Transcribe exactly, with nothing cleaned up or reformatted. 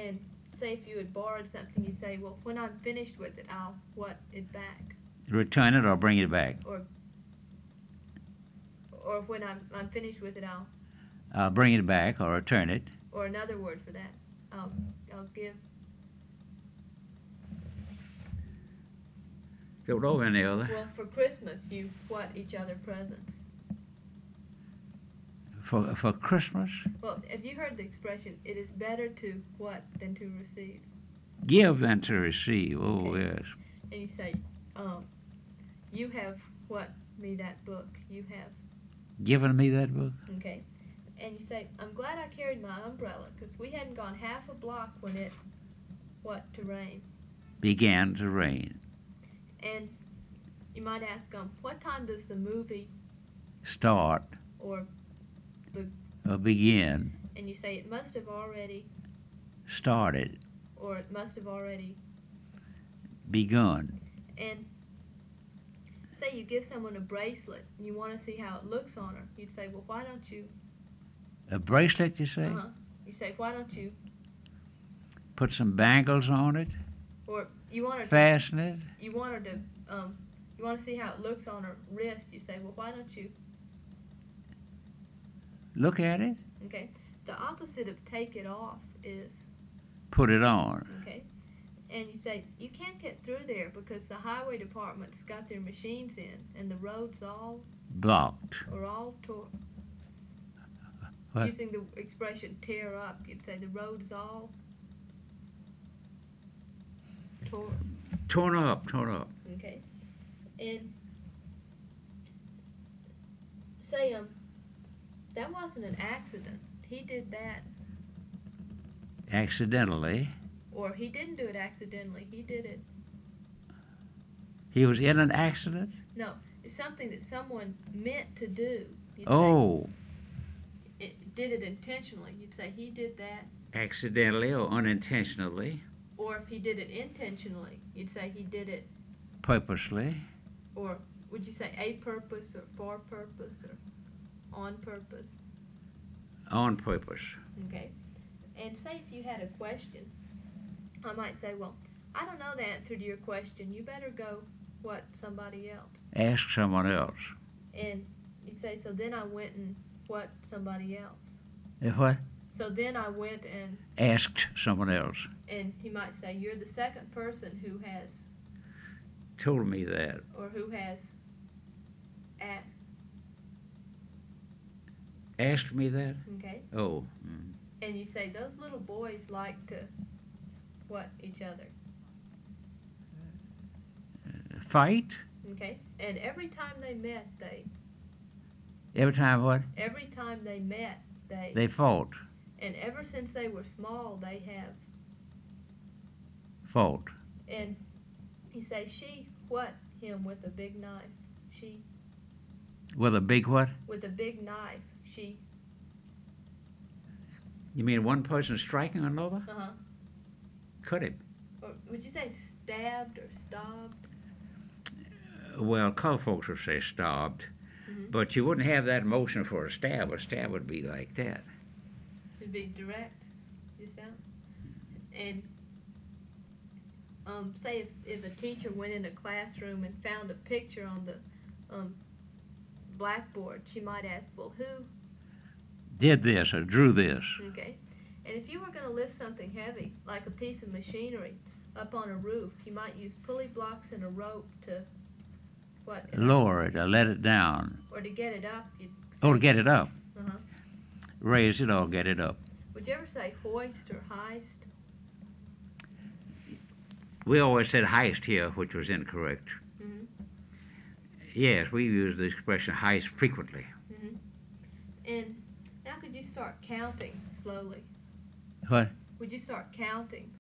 And say if you had borrowed something, you say, well, when I'm finished with it, I'll what it back. Return it or bring it back? Or or when I'm I'm finished with it, I'll. I'll bring it back or return it. Or another word for that. I'll I'll give. Don't know any other. Well, for Christmas, you what each other presents. For for Christmas? Well, have you heard the expression, it is better to what than to receive? Give than to receive. Oh, Okay. yes. And you say, um, you have what me that book. You have, Given me that book? okay. And you say, I'm glad I carried my umbrella because we hadn't gone half a block when it, what, to rain. Began to rain. And you might ask them, what time does the movie Start or, or begin. and you say it must have already, Started. or it must have already, Begun. and say you give someone a bracelet and you want to see how it looks on her. You'd say, well, why don't you, A bracelet, you say? uh-huh. You say, why don't you, Put some bangles on it. or you want her to, Fasten it. you want her to, um, you want to see how it looks on her wrist. You say, well, why don't you, Look at it. okay. The opposite of take it off is, Put it on. okay. And you say, you can't get through there because the highway department's got their machines in and the roads all, Blocked. are all tore. What? Using the expression tear up, you'd say the road's all tore. Torn up. Torn up. Okay. And say, um, that wasn't an accident. He did that. Accidentally. Or he didn't do it accidentally. He did it. He was in an accident? No, it's something that someone meant to do. You'd Oh. say it did it intentionally. You'd say he did that. Accidentally or unintentionally. Or if he did it intentionally, you'd say he did it. Purposely. Or would you say a purpose or for purpose or on purpose? On purpose. Okay. And say if you had a question, I might say, well, I don't know the answer to your question. You better go, what, somebody else. Ask someone else. And you say, so then I went and what, somebody else. If what? So then I went and, Asked someone else. and he might say, you're the second person who has, Told me that. or who has, at, Asked me that? okay. Oh. Mm. And you say, those little boys like to, what, each other. Fight? Okay. And every time they met, they, Every time what? every time they met, they, They fought. and ever since they were small, they have, Fought. and you say, she what him with a big knife. She, With a big what? with a big knife. She, You mean one person striking another? uh-huh. Cut him. Or would you say stabbed or stabbed? Well, color folks would say stabbed. Mm-hmm. But you wouldn't have that motion for a stab. A stab would be like that. It'd be direct, you sound. And um, say if, if a teacher went in a classroom and found a picture on the um, blackboard, she might ask, well, who? Did this or drew this. Okay. And if you were going to lift something heavy, like a piece of machinery, up on a roof, you might use pulley blocks and a rope to, what? Lower it or let it down. Or to get it up. You'd say, Oh, to get it up. Uh-huh. Raise it or get it up. Would you ever say hoist or heist? We always said heist here, which was incorrect. Mm-hmm. Yes, we use the expression heist frequently. Mm-hmm. And now could you start counting slowly? What? Would you start counting